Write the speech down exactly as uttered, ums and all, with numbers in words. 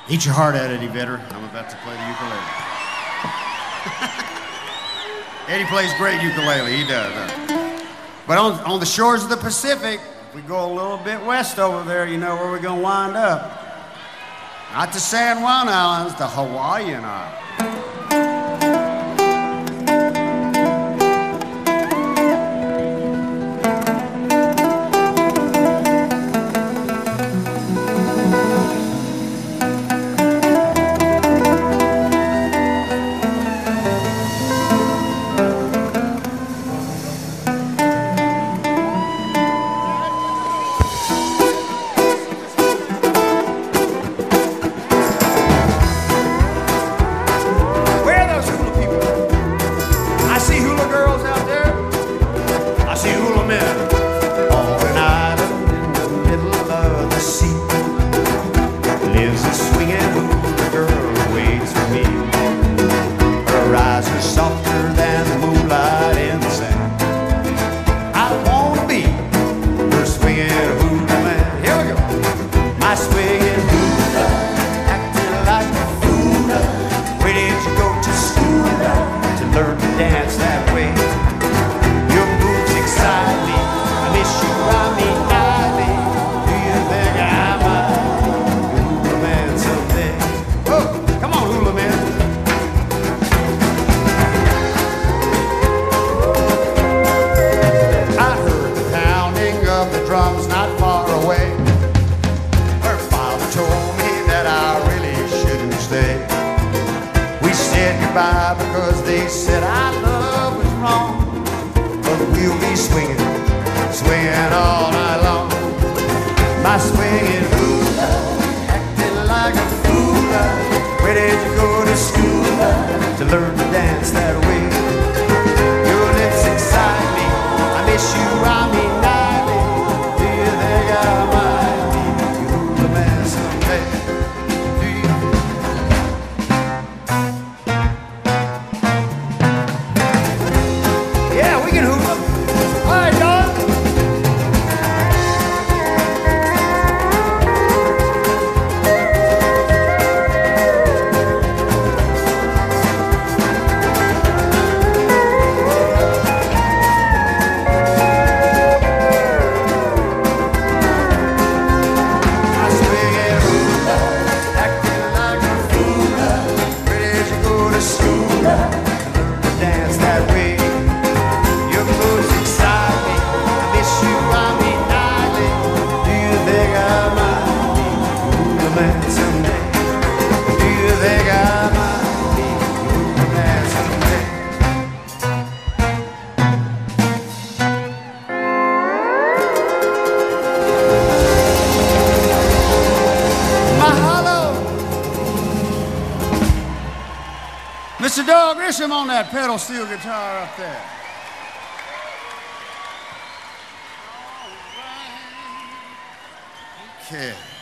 Eat your heart out, Eddie Vedder. I'm about to play the ukulele. Eddie plays great ukulele, he does. Huh? But on, on the shores of the Pacific, if we go a little bit west over there, you know where we're gonna wind up. Not the San Juan Islands, the Hawaiian Islands. Because they said our love was wrong, but we'll be swinging, swinging all night long. My swinging hula, acting like a fool. Where did you go to school to learn to dance that way? Your lips excite me, I miss you, I mean nightly. Do you think I might be your hula man someday? Do you? Mister Doug Grisham on that pedal steel guitar up there. Okay.